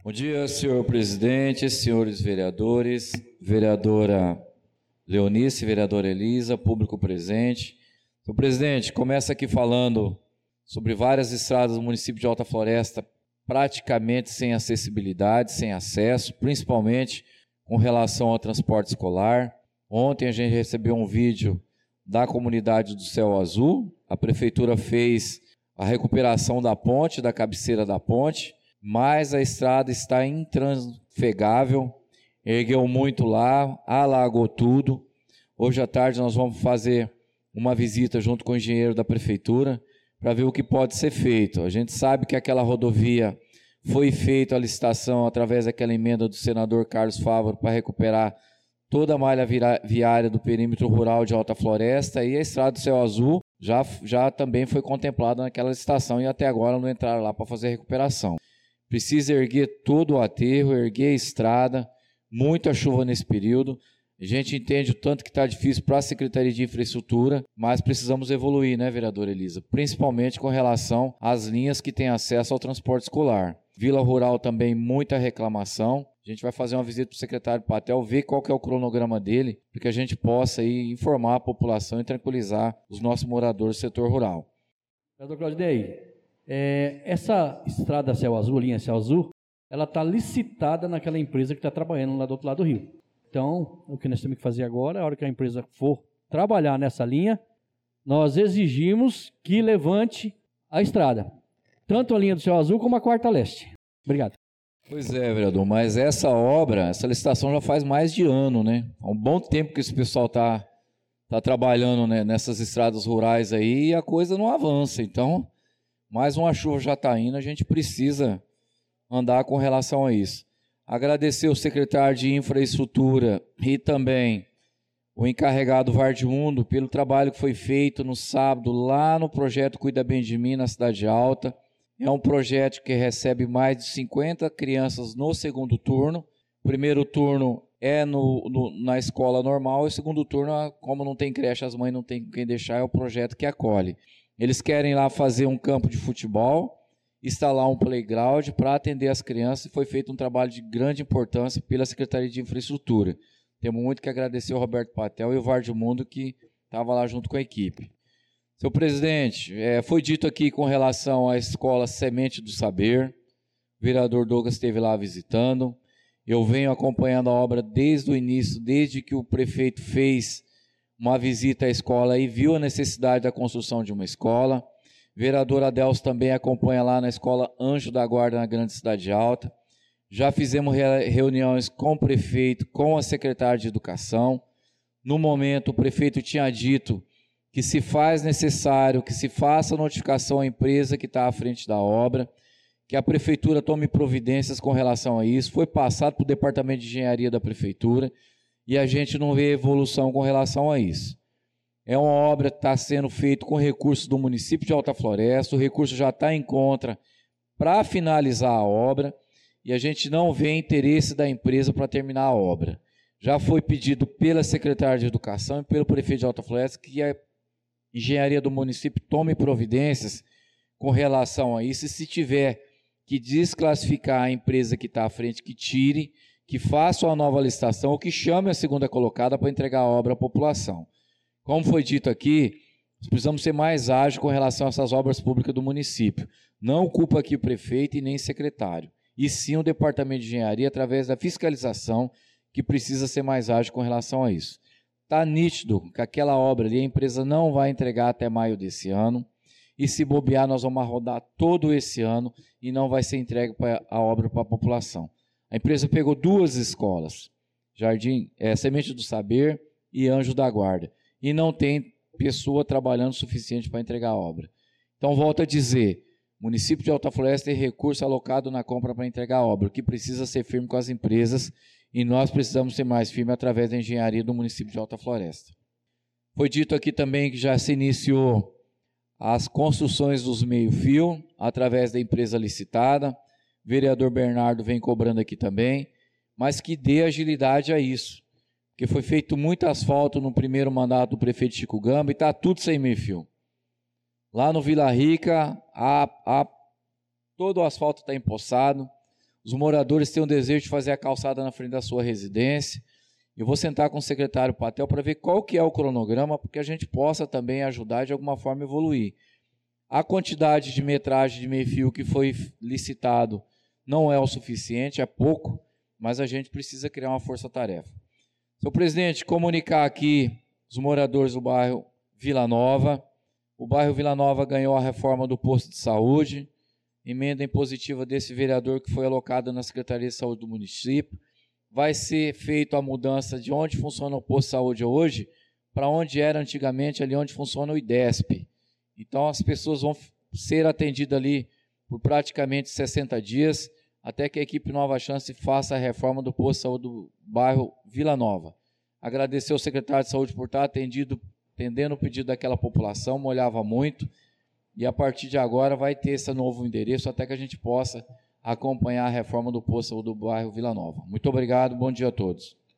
Bom dia, senhor presidente, senhores vereadores, vereadora Leonice, vereadora Elisa, público presente. Senhor presidente, começa aqui falando sobre várias estradas do município de Alta Floresta praticamente sem acessibilidade, sem acesso, principalmente com relação ao transporte escolar. Ontem a gente recebeu um vídeo da comunidade do Céu Azul, a prefeitura fez a recuperação da ponte, da cabeceira da ponte, mas a estrada está intrafegável, ergueu muito lá, alagou tudo. Hoje à tarde nós vamos fazer uma visita junto com o engenheiro da prefeitura para ver o que pode ser feito. A gente sabe que aquela rodovia foi feita a licitação através daquela emenda do senador Carlos Fávaro para recuperar toda a malha viária do perímetro rural de Alta Floresta, e a estrada do Céu Azul já também foi contemplada naquela licitação e até agora não entraram lá para fazer a recuperação. Precisa erguer todo o aterro, erguer a estrada, muita chuva nesse período. A gente entende o tanto que está difícil para a Secretaria de Infraestrutura, mas precisamos evoluir, né, vereadora Elisa? Principalmente com relação às linhas que têm acesso ao transporte escolar. Vila Rural também, muita reclamação. A gente vai fazer uma visita para o secretário Patel, ver qual que é o cronograma dele, para que a gente possa aí informar a população e tranquilizar os nossos moradores do setor rural. Vereador Claudinei, essa estrada Céu Azul, linha Céu Azul, ela está licitada naquela empresa que está trabalhando lá do outro lado do rio. Então, o que nós temos que fazer agora, a hora que a empresa for trabalhar nessa linha, nós exigimos que levante a estrada, tanto a linha do Céu Azul como a Quarta Leste. Obrigado. Pois é, vereador, mas essa obra, essa licitação já faz mais de ano, né? Há um bom tempo que esse pessoal está trabalhando, né, nessas estradas rurais aí, e a coisa não avança. Então, mais uma chuva já está indo, a gente precisa andar com relação a isso. Agradecer o secretário de Infraestrutura e também o encarregado Vardimundo pelo trabalho que foi feito no sábado lá no projeto Cuida Bem de Mim, na Cidade Alta. É um projeto que recebe mais de 50 crianças no segundo turno. O primeiro turno é na escola normal, e o segundo turno, como não tem creche, as mães não têm quem deixar, é o projeto que acolhe. Eles querem lá fazer um campo de futebol, instalar um playground para atender as crianças, e foi feito um trabalho de grande importância pela Secretaria de Infraestrutura. Temos muito que agradecer ao Roberto Patel e o Vardimundo, que estava lá junto com a equipe. Senhor presidente, foi dito aqui com relação à escola Semente do Saber, o vereador Douglas esteve lá visitando, eu venho acompanhando a obra desde o início, desde que o prefeito fez uma visita à escola e viu a necessidade da construção de uma escola. Vereador Adelso também acompanha lá na escola Anjo da Guarda, na Grande Cidade Alta. Já fizemos reuniões com o prefeito, com a secretária de Educação. No momento, o prefeito tinha dito que se faz necessário, que se faça notificação à empresa que está à frente da obra, que a prefeitura tome providências com relação a isso. Foi passado para o departamento de engenharia da prefeitura e a gente não vê evolução com relação a isso. É uma obra que está sendo feita com recursos do município de Alta Floresta, o recurso já está em conta para finalizar a obra e a gente não vê interesse da empresa para terminar a obra. Já foi pedido pela secretária de Educação e pelo prefeito de Alta Floresta que a engenharia do município tome providências com relação a isso, e se tiver que desclassificar a empresa que está à frente, que tire, que faça uma nova licitação ou que chame a segunda colocada para entregar a obra à população. Como foi dito aqui, nós precisamos ser mais ágeis com relação a essas obras públicas do município. Não culpa aqui o prefeito e nem o secretário, e sim o departamento de engenharia, através da fiscalização, que precisa ser mais ágil com relação a isso. Está nítido que aquela obra ali a empresa não vai entregar até maio desse ano, e se bobear nós vamos rodar todo esse ano e não vai ser entregue a obra para a população. A empresa pegou duas escolas, Semente do Saber e Anjo da Guarda, e não tem pessoa trabalhando o suficiente para entregar a obra. Então, volto a dizer, o município de Alta Floresta tem recurso alocado na compra para entregar a obra, o que precisa ser firme com as empresas, e nós precisamos ser mais firmes através da engenharia do município de Alta Floresta. Foi dito aqui também que já se iniciou as construções dos meio-fio, através da empresa licitada, o vereador Bernardo vem cobrando aqui também, mas que dê agilidade a isso, porque foi feito muito asfalto no primeiro mandato do prefeito Chico Gamba e está tudo sem meio-fio. Lá no Vila Rica, todo o asfalto está empoçado, Os moradores têm o desejo de fazer a calçada na frente da sua residência. Eu vou sentar com o secretário Patel para ver qual que é o cronograma, porque a gente possa também ajudar de alguma forma a evoluir. A quantidade de metragem de meio-fio que foi licitado não é o suficiente, é pouco, mas a gente precisa criar uma força-tarefa. Senhor presidente, comunicar aqui os moradores do bairro Vila Nova. O bairro Vila Nova ganhou a reforma do posto de saúde, emenda impositiva desse vereador que foi alocado na Secretaria de Saúde do município. Vai ser feita a mudança de onde funciona o posto de saúde hoje para onde era antigamente, ali onde funciona o IDESP. Então, as pessoas vão ser atendidas ali por praticamente 60 dias, até que a equipe Nova Chance faça a reforma do posto de saúde do bairro Vila Nova. Agradecer ao secretário de Saúde por estar atendendo o pedido daquela população, molhava muito, e a partir de agora vai ter esse novo endereço, até que a gente possa acompanhar a reforma do posto de saúde do bairro Vila Nova. Muito obrigado, bom dia a todos.